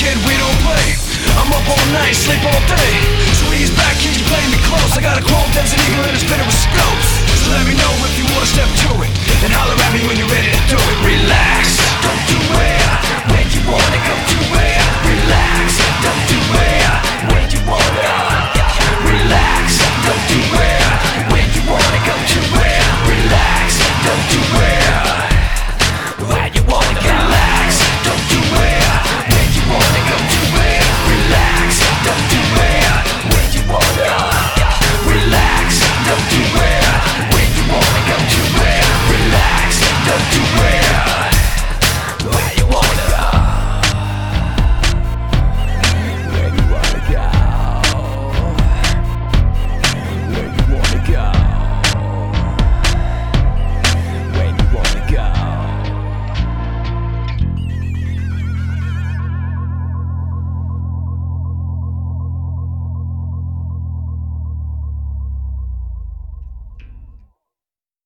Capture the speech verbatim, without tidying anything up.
kid, we don't play. I'm up all night, sleep all day. So he's back, can you play me close? I got a chrome Desert Eagle and a spinner with scopes. So let me know if you wanna step to it, and holler at me when you're ready to do it. Relax, don't do it when you wanna go do it.